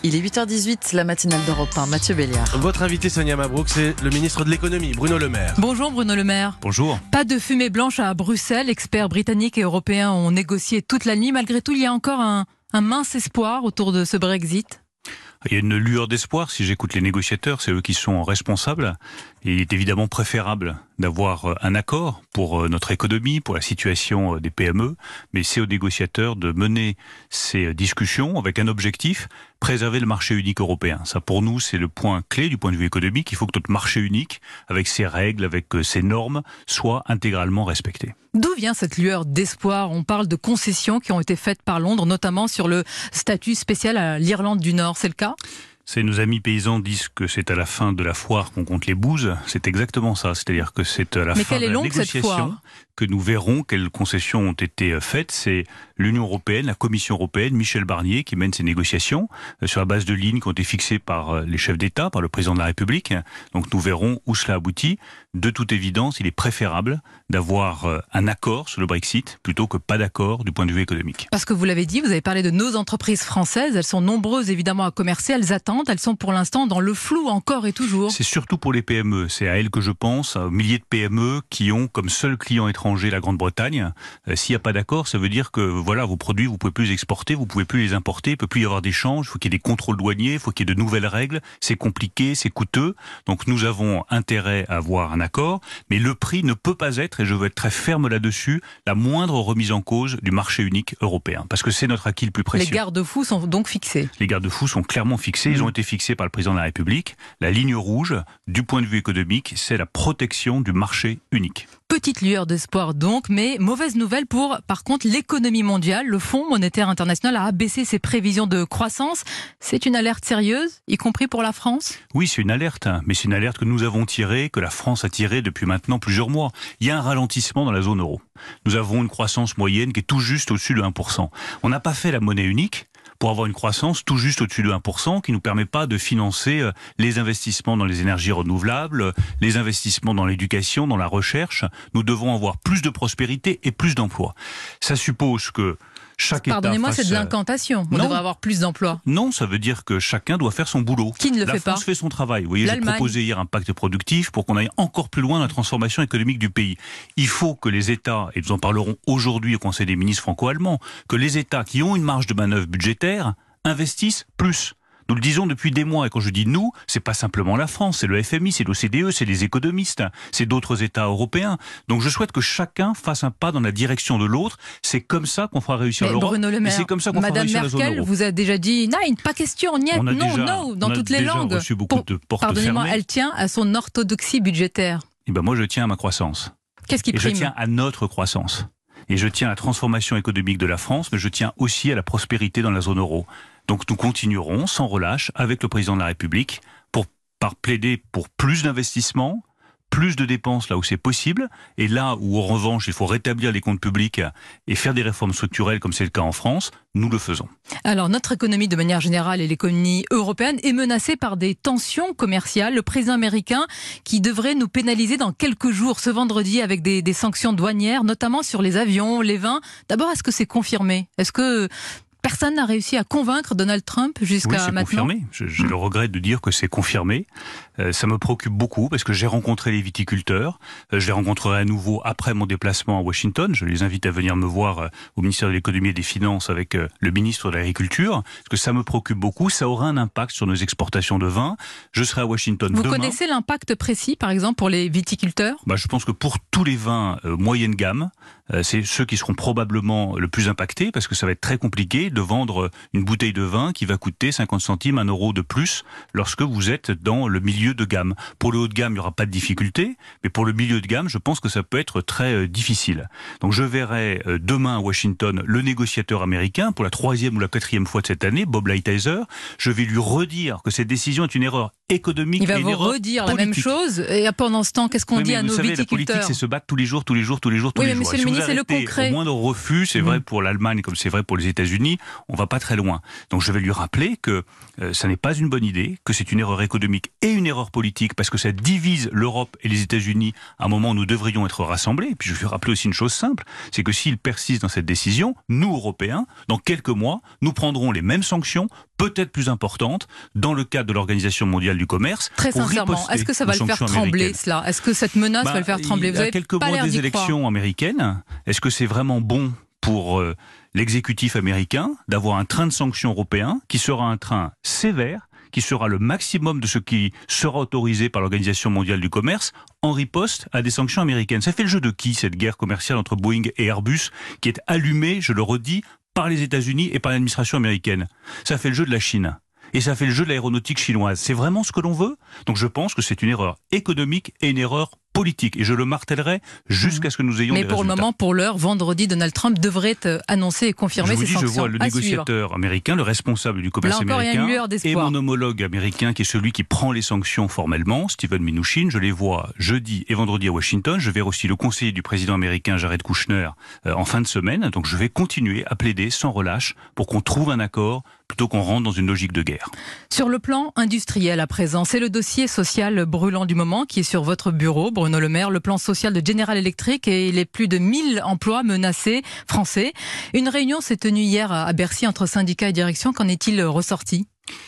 Il est 8h18, la matinale d'Europe 1. Mathieu Béliard. Votre invité Sonia Mabrouk, c'est le ministre de l'économie, Bruno Le Maire. Bonjour Bruno Le Maire. Bonjour. Pas de fumée blanche à Bruxelles. Experts britanniques et européens ont négocié toute la nuit. Malgré tout, il y a encore un mince espoir autour de ce Brexit. Il y a une lueur d'espoir, si j'écoute les négociateurs, c'est eux qui sont responsables. Et il est évidemment préférable d'avoir un accord pour notre économie, pour la situation des PME, mais c'est aux négociateurs de mener ces discussions avec un objectif, préserver le marché unique européen. Ça, pour nous, c'est le point clé du point de vue économique. Il faut que notre marché unique, avec ses règles, avec ses normes, soit intégralement respecté. D'où vient cette lueur d'espoir? On parle de concessions qui ont été faites par Londres, notamment sur le statut spécial à l'Irlande du Nord. C'est le cas? Nos amis paysans disent que c'est à la fin de la foire qu'on compte les bouses. C'est exactement ça. C'est-à-dire que c'est à la fin de la négociation que nous verrons quelles concessions ont été faites. C'est l'Union européenne, la Commission européenne, Michel Barnier qui mène ces négociations sur la base de lignes qui ont été fixées par les chefs d'État, par le président de la République. Donc nous verrons où cela aboutit. De toute évidence, il est préférable d'avoir un accord sur le Brexit plutôt que pas d'accord du point de vue économique. Parce que vous l'avez dit, vous avez parlé de nos entreprises françaises. Elles sont nombreuses évidemment à commercer. Elles attendent. Elles sont pour l'instant dans le flou encore et toujours. C'est surtout pour les PME. C'est à elles que je pense, aux milliers de PME qui ont comme seul client étranger la Grande-Bretagne. S'il n'y a pas d'accord, ça veut dire que voilà, vos produits, vous pouvez plus les exporter, vous pouvez plus les importer, il peut plus y avoir d'échanges, il faut qu'il y ait des contrôles douaniers, il faut qu'il y ait de nouvelles règles. C'est compliqué, c'est coûteux. Donc nous avons intérêt à avoir un accord, mais le prix ne peut pas être, et je veux être très ferme là-dessus, la moindre remise en cause du marché unique européen. Parce que c'est notre acquis le plus précieux. Les garde-fous sont donc fixés. Les garde-fous sont clairement fixés. Ils ont été fixés par le président de la République. La ligne rouge, du point de vue économique, c'est la protection du marché unique. Petite lueur d'espoir donc, mais mauvaise nouvelle pour, par contre, l'économie mondiale. Le Fonds monétaire international a abaissé ses prévisions de croissance. C'est une alerte sérieuse, y compris pour la France? Oui, c'est une alerte, mais c'est une alerte que nous avons tirée, que la France a tirée depuis maintenant plusieurs mois. Il y a un ralentissement dans la zone euro. Nous avons une croissance moyenne qui est tout juste au-dessus de 1%. On n'a pas fait la monnaie unique pour avoir une croissance tout juste au-dessus de 1%, qui ne nous permet pas de financer les investissemsements dans les énergies renouvelables, les investissements dans l'éducation, dans la recherche. Nous devons avoir plus de prospérité et plus d'emplois. Ça suppose que chaque État Pardonnez-moi, c'est de l'incantation. On devrait avoir plus d'emplois. Non, ça veut dire que chacun doit faire son boulot. Qui ne le fait pas? La France fait son travail. Vous voyez, j'ai proposé hier un pacte productif pour qu'on aille encore plus loin dans la transformation économique du pays. Il faut que les États, et nous en parlerons aujourd'hui au Conseil des ministres franco-allemands, que les États qui ont une marge de manœuvre budgétaire investissent plus. Nous le disons depuis des mois, et quand je dis nous, c'est pas simplement la France, c'est le FMI, c'est l'OCDE, c'est les économistes, c'est d'autres États européens. Donc je souhaite que chacun fasse un pas dans la direction de l'autre. C'est comme ça qu'on fera réussir l'Europe. Bruno Le Maire, et c'est comme ça qu'on fera réussir la zone euro. Madame Merkel vous a déjà dit nein, pas question, niet, non, dans toutes les langues. Reçu beaucoup de portes Pardonnez-moi, fermées. elle tient à son orthodoxie budgétaire. Et moi je tiens à ma croissance. Qu'est-ce qui et prime? Je tiens à notre croissance. Et je tiens à la transformation économique de la France, mais je tiens aussi à la prospérité dans la zone euro. Donc nous continuerons sans relâche avec le président de la République par plaider pour plus d'investissements, plus de dépenses là où c'est possible, et là où en revanche il faut rétablir les comptes publics et faire des réformes structurelles comme c'est le cas en France, nous le faisons. Alors notre économie de manière générale et l'économie européenne est menacée par des tensions commerciales. Le président américain qui devrait nous pénaliser dans quelques jours ce vendredi avec des sanctions douanières, notamment sur les avions, les vins. D'abord, est-ce que c'est confirmé? Est-ce que personne n'a réussi à convaincre Donald Trump jusqu'à maintenant? Oui, c'est confirmé. J'ai le regret de dire que c'est confirmé. Ça me préoccupe beaucoup parce que j'ai rencontré les viticulteurs. Je les rencontrerai à nouveau après mon déplacement à Washington. Je les invite à venir me voir au ministère de l'économie et des finances avec le ministre de l'Agriculture. Parce que ça me préoccupe beaucoup. Ça aura un impact sur nos exportations de vin. Je serai à Washington demain. Vous connaissez l'impact précis, par exemple, pour les viticulteurs? Je pense que pour tous les vins moyenne gamme, c'est ceux qui seront probablement le plus impactés parce que ça va être très compliqué de vendre une bouteille de vin qui va coûter 50 centimes, 1 euro de plus lorsque vous êtes dans le milieu de gamme. Pour le haut de gamme, il n'y aura pas de difficulté, mais pour le milieu de gamme, je pense que ça peut être très difficile. Donc je verrai demain à Washington le négociateur américain pour la 3e ou la 4e fois de cette année, Bob Lighthizer. Je vais lui redire que cette décision est une erreur économique. Il va et vous redire la même chose. Et pendant ce temps, qu'est-ce qu'on dit à nos viticulteurs ? La politique, c'est se battre tous les jours. Oui, mais monsieur le ministre, c'est le concret. Au moindre refus, c'est vrai pour l'Allemagne comme c'est vrai pour les États-Unis, on va pas très loin. Donc je vais lui rappeler que ça n'est pas une bonne idée, que c'est une erreur économique et une erreur politique, parce que ça divise l'Europe et les États-Unis à un moment où nous devrions être rassemblés. Et puis je vais lui rappeler aussi une chose simple, c'est que s'il persiste dans cette décision, nous, Européens, dans quelques mois, nous prendrons les mêmes sanctions, peut-être plus importantes, dans le cadre de l'Organisation mondiale du commerce. Très sincèrement, est-ce que ça va le faire trembler, cela ? Est-ce que cette menace va le faire trembler ? Vous avez quelques mois des élections américaines, est-ce que c'est vraiment bon pour l'exécutif américain d'avoir un train de sanctions européen qui sera un train sévère, qui sera le maximum de ce qui sera autorisé par l'Organisation mondiale du commerce en riposte à des sanctions américaines? Ça fait le jeu de qui, cette guerre commerciale entre Boeing et Airbus, qui est allumée, je le redis, par les États-Unis et par l'administration américaine? Ça fait le jeu de la Chine. Et ça fait le jeu de l'aéronautique chinoise. C'est vraiment ce que l'on veut? Donc je pense que c'est une erreur économique et une erreur politique. Et je le martèlerai jusqu'à ce que nous ayons des résultats. Mais pour le moment, pour l'heure, vendredi, Donald Trump devrait annoncer et confirmer ses sanctions. Je vois le négociateur américain, le responsable du commerce américain, et mon homologue américain qui est celui qui prend les sanctions formellement, Steven Mnuchin. Je les vois jeudi et vendredi à Washington. Je verrai aussi le conseiller du président américain, Jared Kushner, en fin de semaine. Donc je vais continuer à plaider sans relâche pour qu'on trouve un accord plutôt qu'on rentre dans une logique de guerre. Sur le plan industriel à présent, c'est le dossier social brûlant du moment qui est sur votre bureau, Bruno Le Maire, le plan social de General Electric et les plus de 1000 emplois menacés français. Une réunion s'est tenue hier à Bercy entre syndicats et direction. Qu'en est-il ressorti ?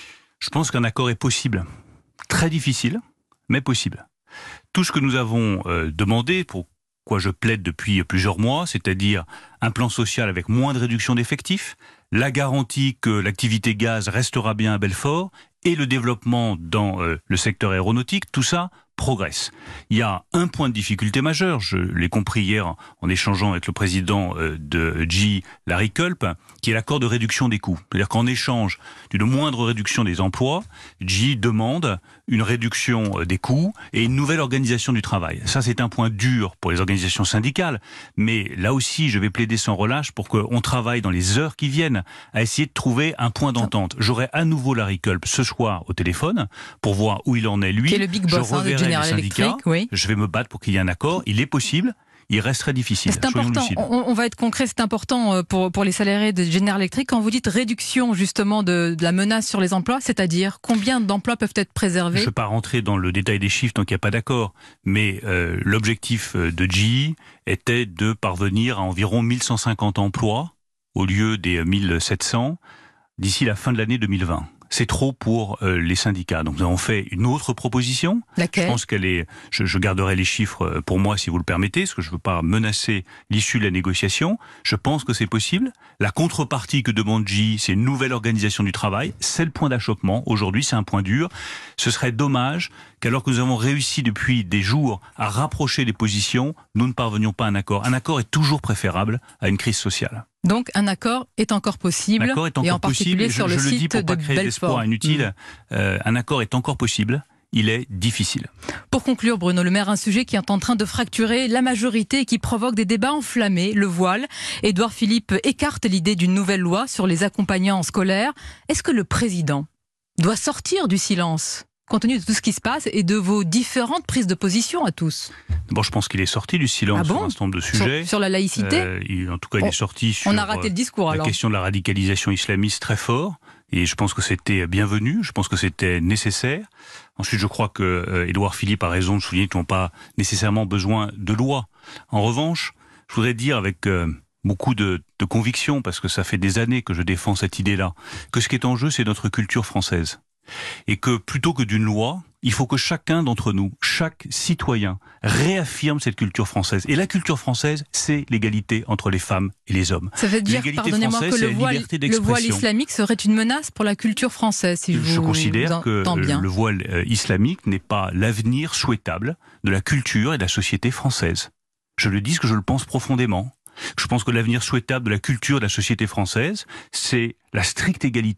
Je pense qu'un accord est possible. Très difficile, mais possible. Tout ce que nous avons demandé, pour quoi je plaide depuis plusieurs mois, c'est-à-dire un plan social avec moins de réduction d'effectifs, la garantie que l'activité gaz restera bien à Belfort et le développement dans le secteur aéronautique, tout ça progresse. Il y a un point de difficulté majeur, je l'ai compris hier en échangeant avec le président de GE, Larry Culp, qui est l'accord de réduction des coûts. C'est-à-dire qu'en échange d'une moindre réduction des emplois, GE demande une réduction des coûts et une nouvelle organisation du travail. Ça, c'est un point dur pour les organisations syndicales, mais là aussi, je vais plaider sans relâche pour qu'on travaille dans les heures qui viennent à essayer de trouver un point d'entente. J'aurai à nouveau Larry Culp ce soir au téléphone pour voir où il en est, lui. Qui est le big boss de General Electric, oui. Je vais me battre pour qu'il y ait un accord. Il est possible. Il reste très difficile. C'est important. On va être concret. C'est important pour les salariés de General Electric. Quand vous dites réduction justement de la menace sur les emplois, c'est-à-dire combien d'emplois peuvent être préservés ? Je ne vais pas rentrer dans le détail des chiffres tant qu'il n'y a pas d'accord. Mais l'objectif de GE était de parvenir à environ 1150 emplois au lieu des 1700 d'ici la fin de l'année 2020. C'est trop pour les syndicats. Donc nous avons fait une autre proposition. Laquelle ? Je pense qu'elle est. Je garderai les chiffres pour moi si vous le permettez, parce que je ne veux pas menacer l'issue de la négociation. Je pense que c'est possible. La contrepartie que demande GE, c'est une nouvelle organisation du travail. C'est le point d'achoppement. Aujourd'hui, c'est un point dur. Ce serait dommage qu'alors que nous avons réussi depuis des jours à rapprocher les positions, nous ne parvenions pas à un accord. Un accord est toujours préférable à une crise sociale. Donc un accord est encore possible, l'accord est encore et en particulier possible, sur le je site le dis pour de pas créer Belfort. d'espoir inutile. Un accord est encore possible. Il est difficile. Pour conclure, Bruno Le Maire, un sujet qui est en train de fracturer la majorité et qui provoque des débats enflammés, le voile. Édouard Philippe écarte l'idée d'une nouvelle loi sur les accompagnants scolaires. Est-ce que le président doit sortir du silence compte tenu de tout ce qui se passe et de vos différentes prises de position à tous? D'abord, je pense qu'il est sorti du silence sur un certain nombre de sujets. Sur la laïcité en tout cas, il est sorti sur on a raté le discours, la question de la radicalisation islamiste très fort. Et je pense que c'était bienvenu, je pense que c'était nécessaire. Ensuite, je crois que Édouard Philippe a raison de souligner qu'ils n'ont pas nécessairement besoin de loi. En revanche, je voudrais dire avec beaucoup de conviction, parce que ça fait des années que je défends cette idée-là, que ce qui est en jeu, c'est notre culture française. Et que plutôt que d'une loi, il faut que chacun d'entre nous, chaque citoyen, réaffirme cette culture française. Et la culture française, c'est l'égalité entre les femmes et les hommes. Ça veut dire, pardonnez-moi, que le voile islamique serait une menace pour la culture française, si je considère que le voile islamique n'est pas l'avenir souhaitable de la culture et de la société française. Je le dis parce que je le pense profondément. Je pense que l'avenir souhaitable de la culture et de la société française, c'est la stricte égalité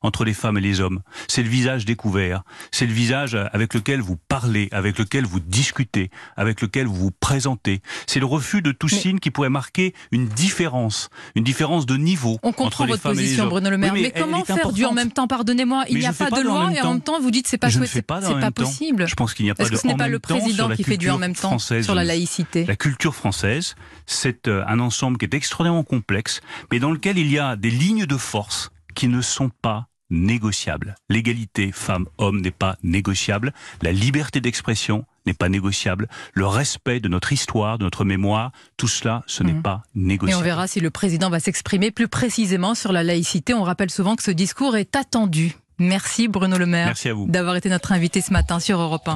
entre les femmes et les hommes. C'est le visage découvert. C'est le visage avec lequel vous parlez, avec lequel vous discutez, avec lequel vous vous présentez. C'est le refus de tout signe qui pourrait marquer une différence de niveau entre les femmes et les hommes. On comprend votre position, Bruno Le Maire. Oui, mais comment faire du en même temps? Pardonnez-moi, il n'y a pas de loi et en même temps vous dites c'est pas possible. Je pense qu'il n'y a pas de en même temps. Est-ce que ce n'est pas le président qui fait du en même temps sur la laïcité? La culture française, c'est un ensemble qui est extraordinairement complexe, mais dans lequel il y a des lignes de force qui ne sont pas négociable. L'égalité femmes-hommes n'est pas négociable. La liberté d'expression n'est pas négociable. Le respect de notre histoire, de notre mémoire, tout cela, ce n'est pas négociable. Et on verra si le président va s'exprimer plus précisément sur la laïcité. On rappelle souvent que ce discours est attendu. Merci Bruno Le Maire. Merci à vous. D'avoir été notre invité ce matin sur Europe 1.